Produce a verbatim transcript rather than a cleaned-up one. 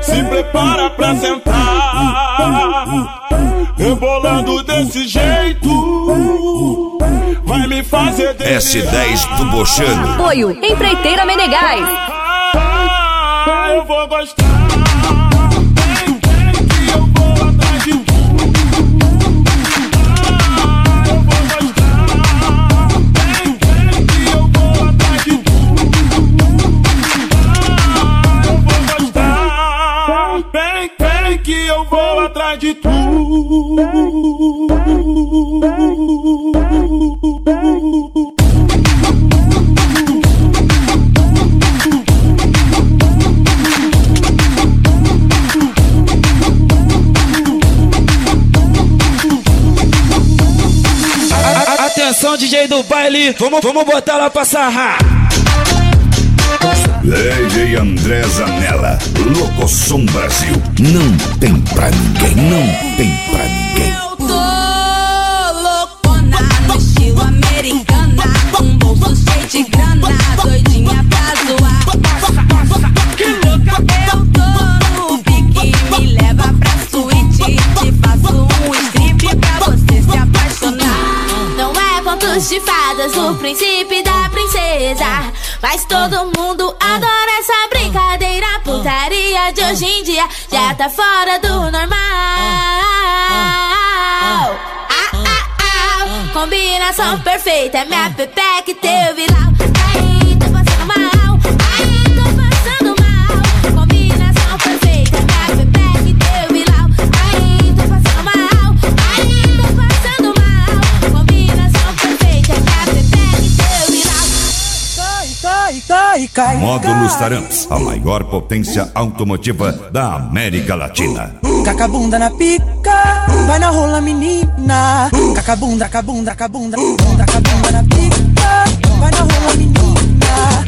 Se prepara pra sentar, rebolando desse jeito, vai me fazer delirar. S dez do Bochano. Apoio Empreiteira Menegais. Ah, eu vou gostar. Vem, vem que eu vou atrás de tu. Ah, eu vou gostar. Vem, vem que eu vou atrás de tu. Ah, eu vou gostar. Vem, vem que eu vou atrás de tu. Atenção, D J do baile, vamos, vamos botar lá pra sarrar. D J André Zanella, Locosom Brasil. Não tem pra ninguém, não tem pra ninguém. Eu tô loucona no estilo americana, um bolso cheio de grana, doidinha pra zoar. Que louca, eu tô no pique, me leva pra suíte, te faço um strip pra você se apaixonar. Não é contos de fadas, o príncipe da princesa, mas todo mundo adora essa brincadeira. Putaria de hoje em dia já tá fora do normal. Ah, ah, ah. Combinação perfeita, é minha pepeca e teu viral. Aí, tô passando mal, aí, tô passando mal. Combinação perfeita, é minha pepeca e teu viral. Aí, tô passando mal, aí, tô passando mal. Combinação perfeita, é minha pepeca e teu viral. Cai, cai, cai, cai. Módulos Taramps, a maior potência automotiva da América Latina. Cacabunda na pica, vai na rola menina. Cacabunda, cabunda, cabunda, bunda, cabunda na pica, vai na rola menina.